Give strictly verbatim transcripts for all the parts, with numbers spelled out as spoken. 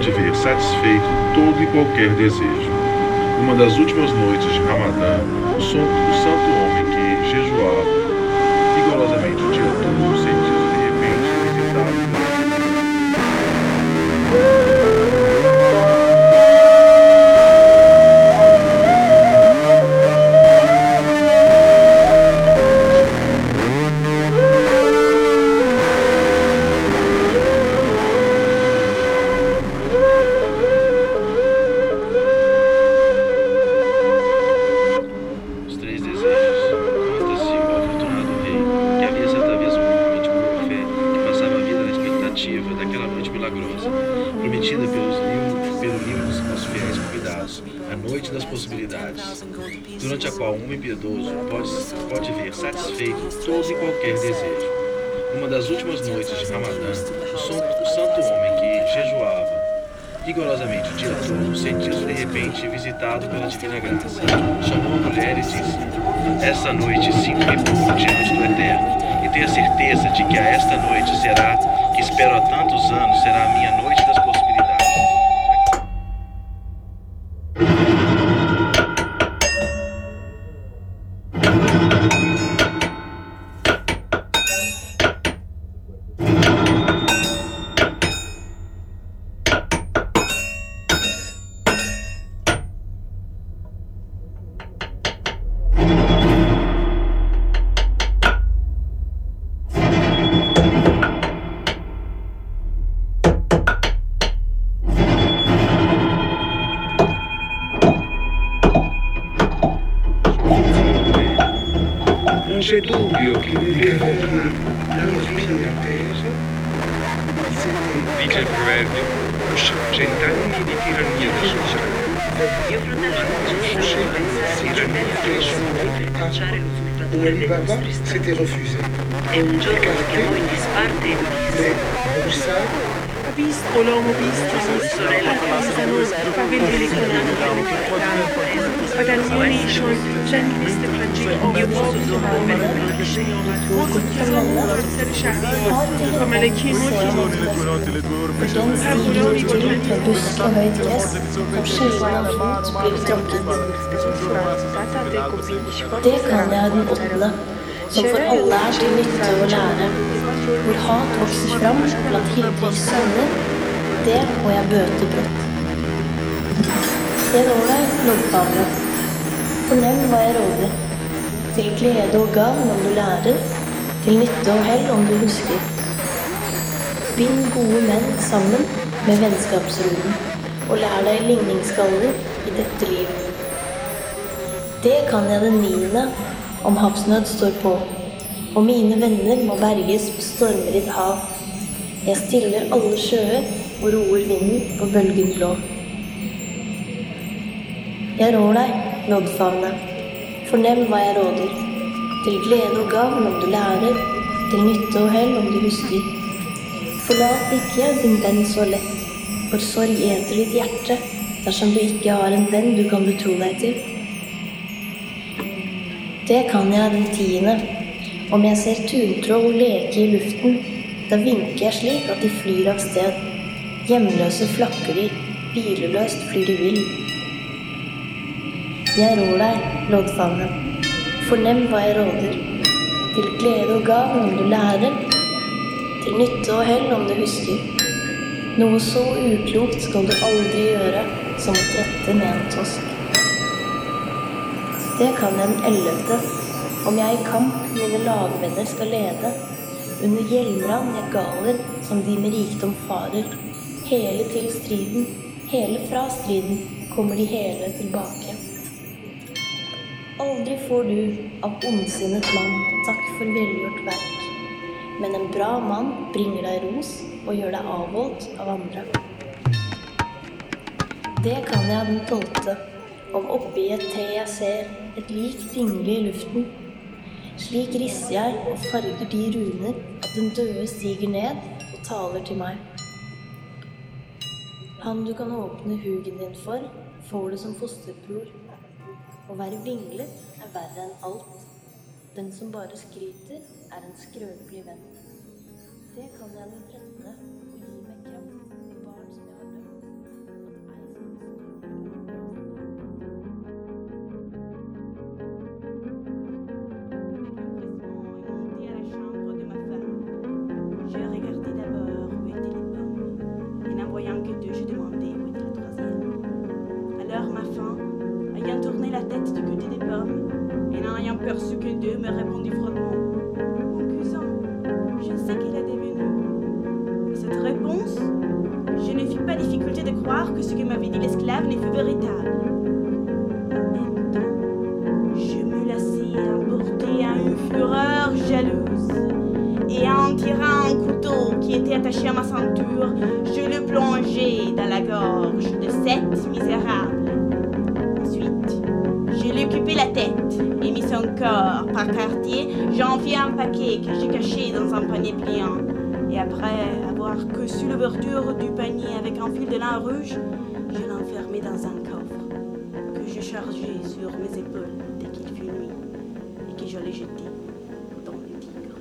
pode ver satisfeito todo e qualquer desejo. Uma das últimas noites de Ramadã, o, som, o santo homem que jejuava rigorosamente o dia todo, sentiu de repente visitado pela daquela noite milagrosa, prometida pelos livros, pelo livro dos fiéis convidados, a noite das possibilidades, durante a qual um homem piedoso pode, pode ver satisfeito todo e qualquer desejo. Numa das últimas noites de Ramadã, o, som, o santo homem que jejuava rigorosamente o dia todo sentiu-se de repente visitado pela divina graça. Chamou a mulher e disse: esta noite sinto-me puro diante do Eterno, e tenho a certeza de que a esta noite será, que espero há tantos anos, será a minha noite das possibilidades. Non c'è dubbio che la fine attesa dice il proverbio, cent'anni di tirannia da superare. Ali Baba s'était refusé. E un giorno lo chiamò in disparte e gli disse: Ha visto l'uomo visto, sorella Kristianos, faveli Pagaglioni schon جنبست فنجي يبوظ من الشيوخ وكتلوا أكثر شهرات وملكي ملكي Med buske og høyt gress, som sjelden av fot blir tråkket. Det kan jeg den åttende, som for alle er til nytte å lære. Hvor hat vokser fram blant Hildriks sønner, det må jeg bøte brått. Jeg rår deg, loddfavre. Fornem hva jeg råder. Til glede og gavn om du lærer, til nytte og hell om du husker. Bind gode menn sammen med vennskapsroden, og lær deg ligningsskaller i dette livet. Det kan jeg den niende, om havsnød står på, og mine venner må berges på stormridd hav. Jeg stiller alle sjøer og roer vinden på bølgen blå. Jeg rår deg, loddfavne, fornem hva jeg råder, til glede og gavn om du lærer, til nytte og hell om du husker. Forlat ikke din venn så lett, for sorg eter ditt hjerte, dersom du ikke har en venn du kan betro deg til. Det kan jeg den tiende, om jeg ser tuntråd leke i luften, da vinker jeg slik at de flyr av sted. Hjemløse flakker de, hvileløst flyr de vill. Jeg rår deg, loddfavne, fornem hva jeg råder, til glede og gavn om du lærer, til nytte og hell om du husker. Noe så uklokt skal du aldri gjøre som å trette med en tosk. Det kan jeg den ellevte, om jeg i kamp mine lagvenner skal lede, under hjelmran jeg galer som de med rikdom farer. Hele til striden, hele fra striden, kommer de hele tilbake. Aldri får du av ondsinnet mann takk for velgjort verk, men en bra mann bringer deg ros og gjør deg avholdt av andre. Det kan jeg den tolvte, om oppi et te jeg ser, et lik dingle i luften. Slik risser jeg og farger de runer at den døde stiger ned og taler til meg. Han du kan åpne hugen din for, får det som fosterbror. Å være vinglet er verre enn alt. Den som bare skryter er en skrøpelig venn. Det kan jeg den trettende og gi meg kraft i barn som jeg har dømt. tourné la tête du côté des pommes, et n'en ayant perçu que deux, me répondit froidement. Mon cousin, je sais qu'il est devenu. À cette réponse, je ne fis pas difficulté de croire que ce que m'avait dit l'esclave ne fut véritable. En même temps, je me laissai emporter à une fureur jalouse, et en tirant un couteau qui était attaché à ma ceinture, je le plongeai dans la gorge de cette misérable. Ensuite, je lui coupai la tête et mis son corps par quartier. J'en fis un paquet que j'ai caché dans un panier pliant. Et après avoir cousu l'ouverture du panier avec un fil de lin rouge, je l'enfermai dans un coffre que je chargeai sur mes épaules dès qu'il fut nuit et que j'allais jeter dans le Tigre.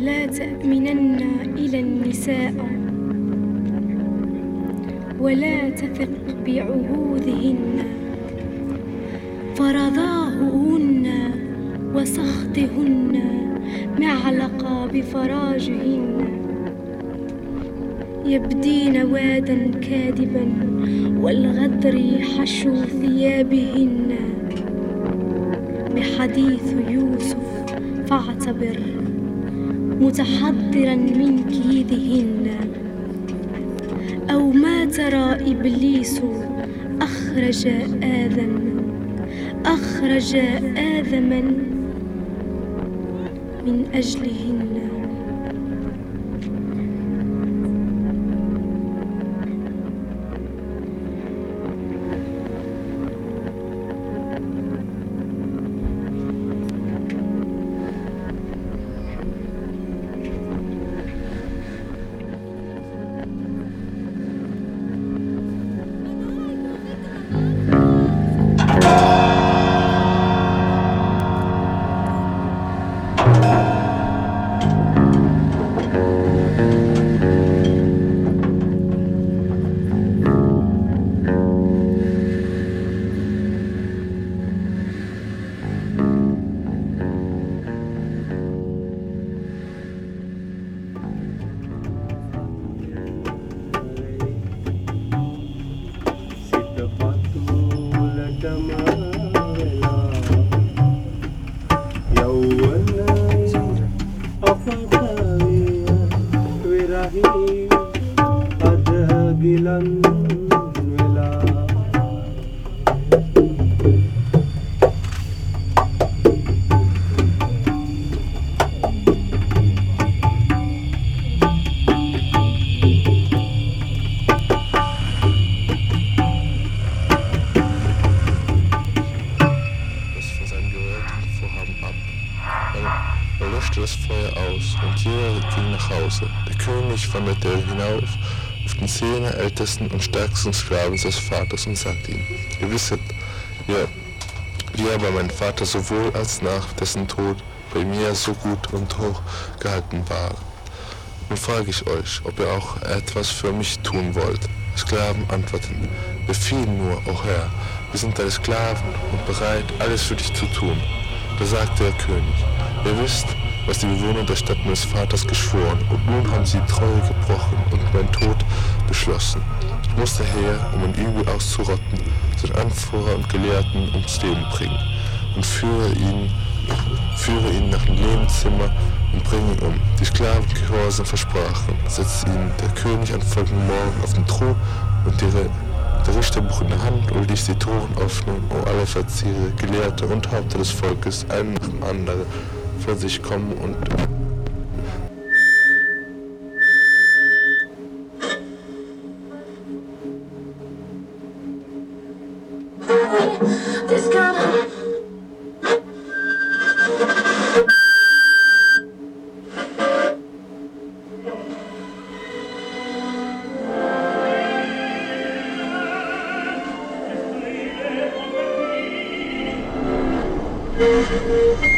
لا تأمنن إلى النساء ولا تثق بعهودهن فرضاهن وسخطهن معلقا بفراجهن يبدين وادا كاذبا والغدر حشو ثيابهن بحديث يوسف فاعتبر متحضرا من كيدهن أو ما ترى إبليس أخرج آدم أخرج آدما من أجلهن. Das Feuer aus und jeder ging nach Hause. Der König wanderte hinauf auf den zehn ältesten und stärksten Sklaven seines Vaters und sagte ihnen: Ihr wisset, ja, wie er bei meinem Vater sowohl als nach dessen Tod bei mir so gut und hoch gehalten war. Nun frage ich euch, ob ihr auch etwas für mich tun wollt. Die Sklaven antworteten: Befiehl nur, o Herr, wir sind deine Sklaven und bereit, alles für dich zu tun. Da sagte der König: Ihr wisst, was die Bewohner der Stadt meines Vaters geschworen, und nun haben sie Treue gebrochen und meinen Tod beschlossen. Ich muss daher, um ein Übel auszurotten, den Anführer und Gelehrten ums Leben bringen und führe ihn, führe ihn nach dem Lehnzimmer und bringe ihn um. Die Sklaven gehorsam versprachen, setzte ihnen der König am folgenden Morgen auf den Thron und ihre der Richterbuch in der Hand und ließ die Toren öffnen, um alle Verziere, Gelehrte und Häupter des Volkes, einen nach dem anderen, vor sich kommen und Thank you.